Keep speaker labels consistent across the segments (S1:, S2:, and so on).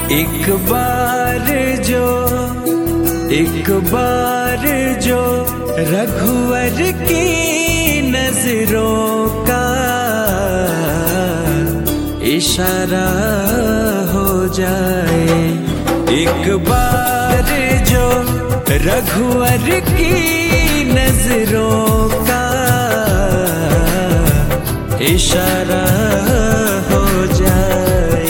S1: एक बार जो रघुवर की नजरों का इशारा हो जाए, एक बार जो रघुवर की नजरों का इशारा हो जाए।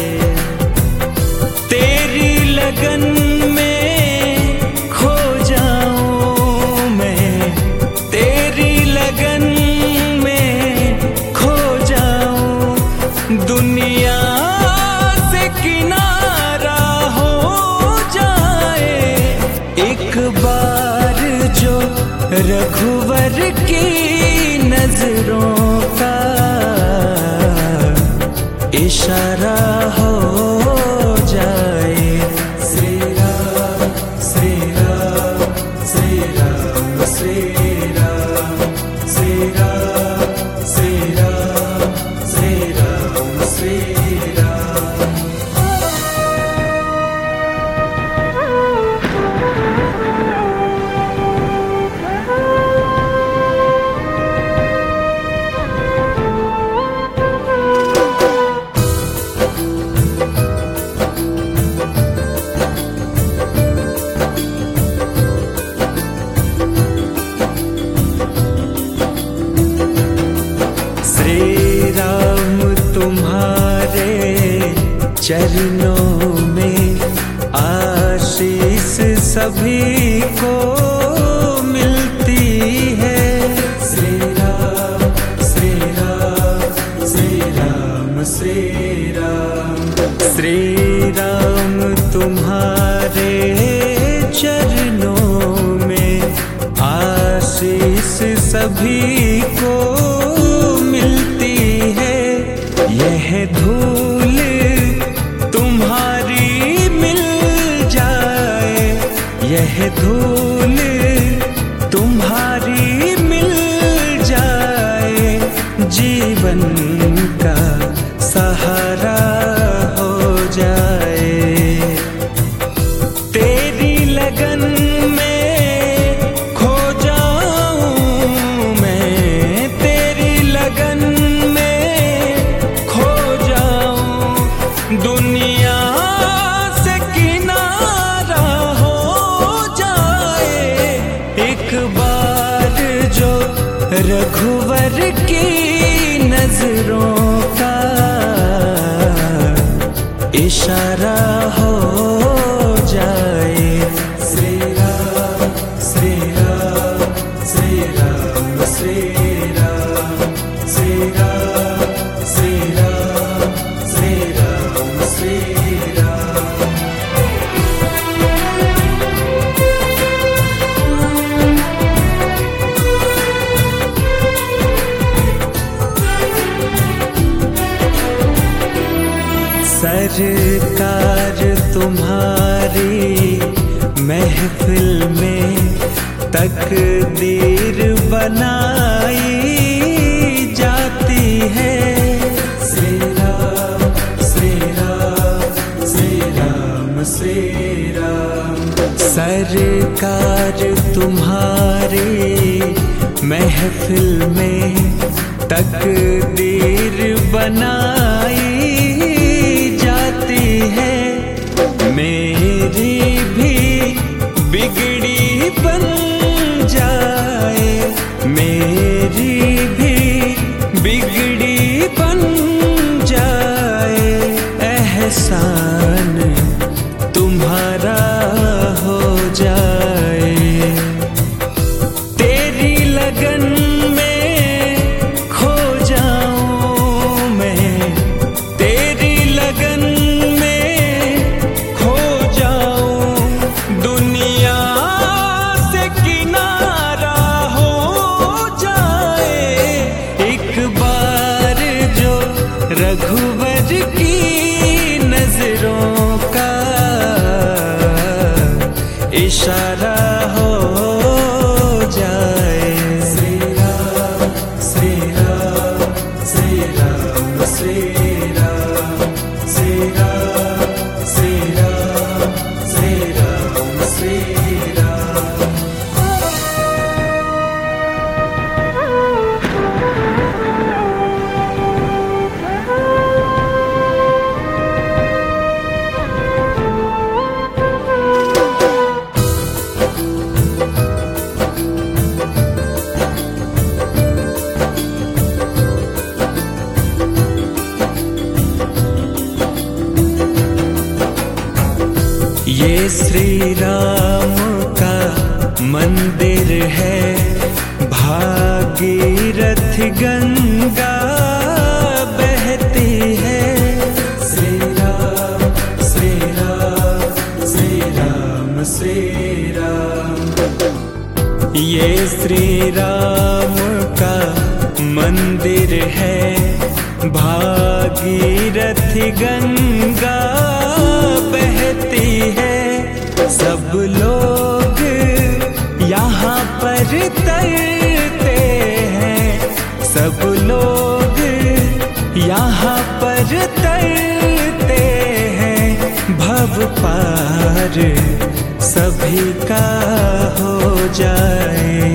S1: तेरी लगन में खो जाऊं मैं, तेरी लगन में खो जाऊं, दुनिया से किनारा हो जाए। एक बार जो रघुवर की नजरों का इशारा हो जाए। श्री राम श्री राम श्री राम श्री राम श्री राम श्री राम श्री राम श्री राम। श्री राम तुम्हारे चरणों में आशीष सभी को मिलती है। श्री राम श्री राम श्री राम श्री राम। श्री राम तुम्हारे चरणों में आशीष सभी को मिलती है। यह धूल तुम्हारी मिल जाए, यह धूल तुम्हारी मिल जाए, जीवन का सहारा हो जाए। तेरी लगन में खो जाऊं मैं, तेरी लगन में खो जाऊं, दुनिया से किनारा हो जाए। एक बार जो रघुवर की नजरों का इशारा हो जाए। श्री राम श्री राम श्री राम श्री राम श्री राम श्री राम श्री राम श्री राम। सरकार तुम्हारी महफिल में तकदीर बनाई जाती है। श्री राम श्री राम श्री राम श्री राम। सरकार तुम्हारी महफिल में तकदीर बनाई जाती है। मेरी भी बिगड़ी बन जाए, मेरी भी बिगड़ी बन जाए, एहसान तुम्हारा हो जाए। तेरी लगन में खो जाऊं मैं, तेरी लगन में खो जाऊं, दुनिया से किनारा हो जाए। एक बार जो रघुवर की नजरों का इशारा हो जाए। श्री राम श्री राम श्री राम श्री राम श्री राम श्री राम। ये श्री राम का मंदिर है, भागीरथ गंगा बहती है। श्री राम श्री राम श्री राम श्री राम। ये श्री राम का मंदिर है, भागीरथ गंगा बहती है। सब लोग यहाँ पर तरते हैं, सब लोग यहाँ पर तरते हैं। भव पार सभी का हो जाए,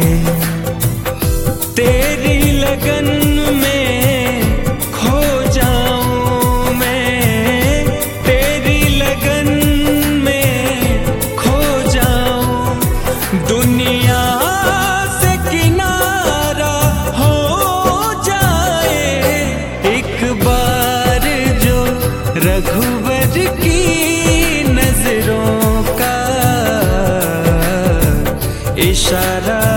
S1: तेरी लगन में खो जाऊं मैं, तेरी लगन में खो जाऊं। दुनिया से किनारा हो जाए एक बार जो रघुवर की नजरों का इशारा